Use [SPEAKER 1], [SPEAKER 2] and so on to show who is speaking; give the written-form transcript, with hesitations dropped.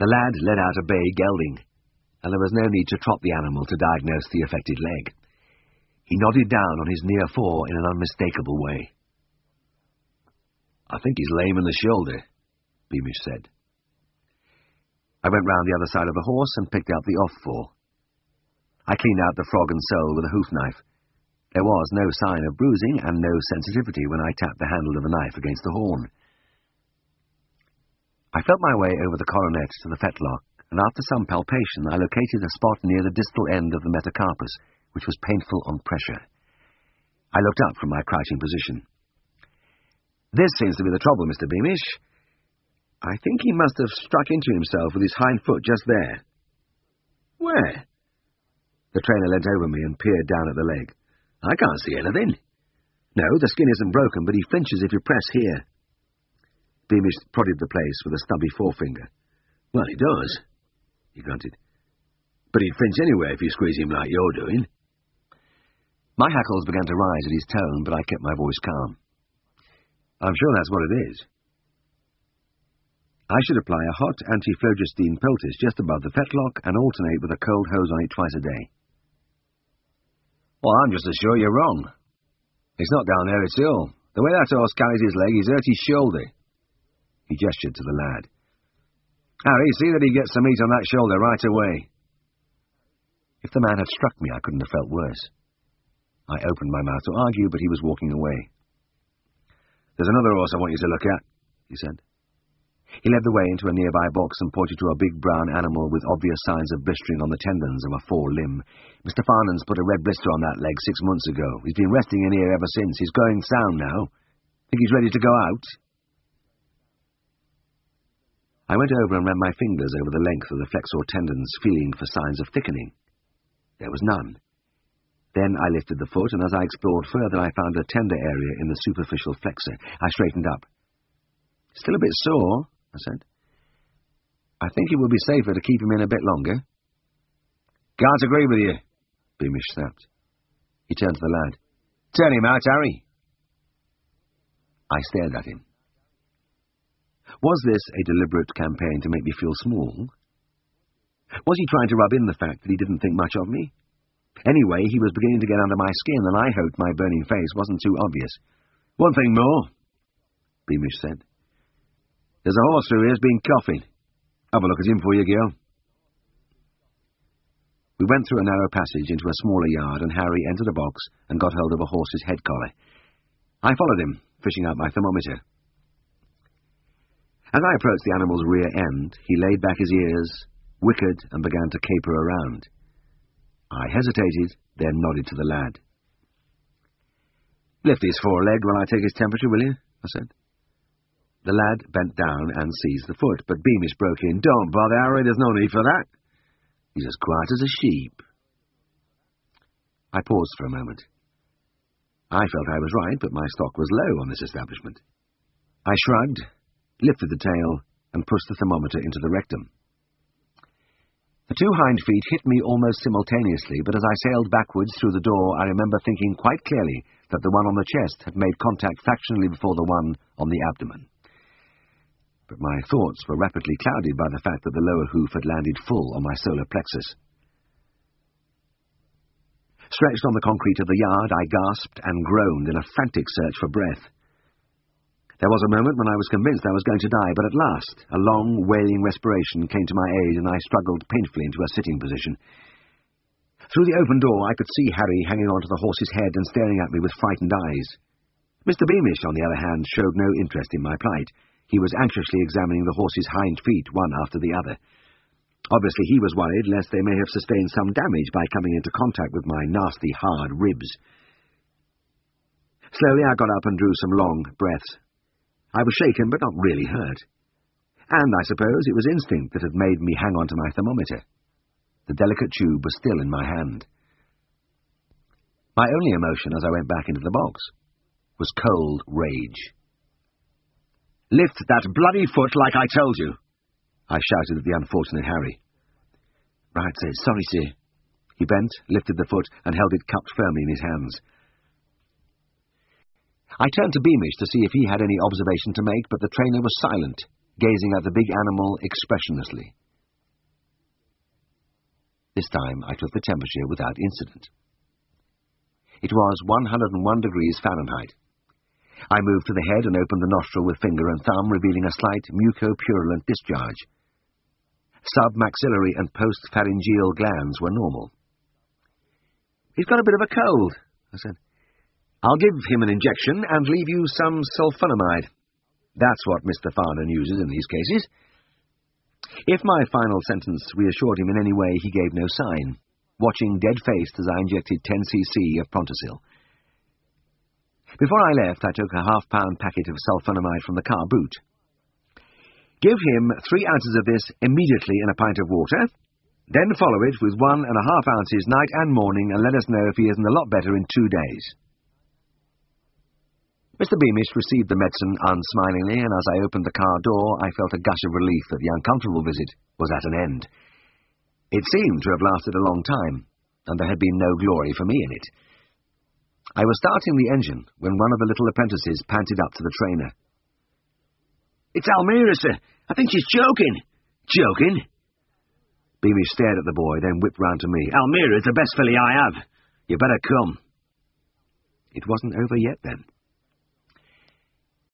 [SPEAKER 1] The lad let out a bay gelding, and there was no need to trot the animal to diagnose the affected leg. He nodded down on his near fore in an unmistakable way. "I think he's lame in the shoulder," Beamish said. I went round the other side of the horse and picked out the off fore. I cleaned out the frog and sole with a hoof knife. There was no sign of bruising and no sensitivity when I tapped the handle of the knife against the horn. I felt my way over the coronet to the fetlock, and after some palpation I located a spot near the distal end of the metacarpus, which was painful on pressure. I looked up from my crouching position. "This seems to be the trouble, Mr. Beamish. I think he must have struck into himself with his hind foot just there." "Where?" The trainer leant over me and peered down at the leg. "I can't see anything. No, the skin isn't broken, but he flinches if you press here." Beamish prodded the place with a stubby forefinger. "Well, he does," he grunted. "But he'd flinch anyway if you squeeze him like you're doing." My hackles began to rise at his tone, but I kept my voice calm. "I'm sure that's what it is. I should apply a hot anti-phlogiston poultice just above the fetlock and alternate with a cold hose on it twice a day." "Well, I'm just as sure you're wrong. It's not down there, it's ill. The way that horse carries his leg, he's hurt his shoulder." He gestured to the lad. "Harry, see that he gets some meat on that shoulder right away." If the man had struck me, I couldn't have felt worse. I opened my mouth to argue, but he was walking away. "There's another horse I want you to look at," he said. He led the way into a nearby box and pointed to a big brown animal with obvious signs of blistering on the tendons of a forelimb. "Mr. Farnham's put a red blister on that leg 6 months ago. He's been resting in here ever since. He's going sound now. Think he's ready to go out?" I went over and ran my fingers over the length of the flexor tendons, feeling for signs of thickening. There was none. Then I lifted the foot, and as I explored further, I found a tender area in the superficial flexor. I straightened up. "Still a bit sore," I said. "I think it would be safer to keep him in a bit longer." "Can't agree with you," Beamish snapped. He turned to the lad. "Turn him out, Harry." I stared at him. Was this a deliberate campaign to make me feel small? Was he trying to rub in the fact that he didn't think much of me? Anyway, he was beginning to get under my skin, and I hoped my burning face wasn't too obvious. "One thing more," Beamish said. "There's a horse through here's been coughing. Have a look at him for you, girl." We went through a narrow passage into a smaller yard, and Harry entered a box and got hold of a horse's head collar. I followed him, fishing out my thermometer. As I approached the animal's rear end, he laid back his ears, whickered, and began to caper around. I hesitated, then nodded to the lad. "Lift his foreleg while I take his temperature, will you?" I said. The lad bent down and seized the foot, but Beamish broke in. "Don't bother, Harry, there's no need for that. He's as quiet as a sheep." I paused for a moment. I felt I was right, but my stock was low on this establishment. I shrugged, lifted the tail, and pushed the thermometer into the rectum. The 2 hind feet hit me almost simultaneously, but as I sailed backwards through the door, I remember thinking quite clearly that the one on the chest had made contact fractionally before the one on the abdomen. But my thoughts were rapidly clouded by the fact that the lower hoof had landed full on my solar plexus. Stretched on the concrete of the yard, I gasped and groaned in a frantic search for breath. There was a moment when I was convinced I was going to die, but at last a long, wailing respiration came to my aid, and I struggled painfully into a sitting position. Through the open door I could see Harry hanging onto the horse's head and staring at me with frightened eyes. Mr. Beamish, on the other hand, showed no interest in my plight. He was anxiously examining the horse's hind feet, one after the other. Obviously he was worried lest they may have sustained some damage by coming into contact with my nasty, hard ribs. Slowly I got up and drew some long breaths. I was shaken, but not really hurt. And I suppose it was instinct that had made me hang on to my thermometer. The delicate tube was still in my hand. My only emotion as I went back into the box was cold rage. "Lift that bloody foot like I told you!" I shouted at the unfortunate Harry. "Right, sir. Sorry, sir." He bent, lifted the foot, and held it cupped firmly in his hands. I turned to Beamish to see if he had any observation to make, but the trainer was silent, gazing at the big animal expressionlessly. This time I took the temperature without incident. It was 101 degrees Fahrenheit. I moved to the head and opened the nostril with finger and thumb, revealing a slight mucopurulent discharge. Submaxillary and postpharyngeal glands were normal. "He's got a bit of a cold," I said. "I'll give him an injection and leave you some sulfonamide. That's what Mr. Farden uses in these cases." If my final sentence reassured him in any way, he gave no sign, watching dead-faced as I injected 10 cc of Prontosil. Before I left, I took a half-pound packet of sulfonamide from the car boot. "Give him 3 ounces of this immediately in a pint of water, then follow it with 1½ ounces night and morning, and let us know if he isn't a lot better in 2 days." Mr. Beamish received the medicine unsmilingly, and as I opened the car door, I felt a gush of relief that the uncomfortable visit was at an end. It seemed to have lasted a long time, and there had been no glory for me in it. I was starting the engine when one of the little apprentices panted up to the trainer. "It's Almira, sir. I think she's joking." "Joking?" Beamish stared at the boy, then whipped round to me. "Almira's the best filly I have. You better come." It wasn't over yet, then.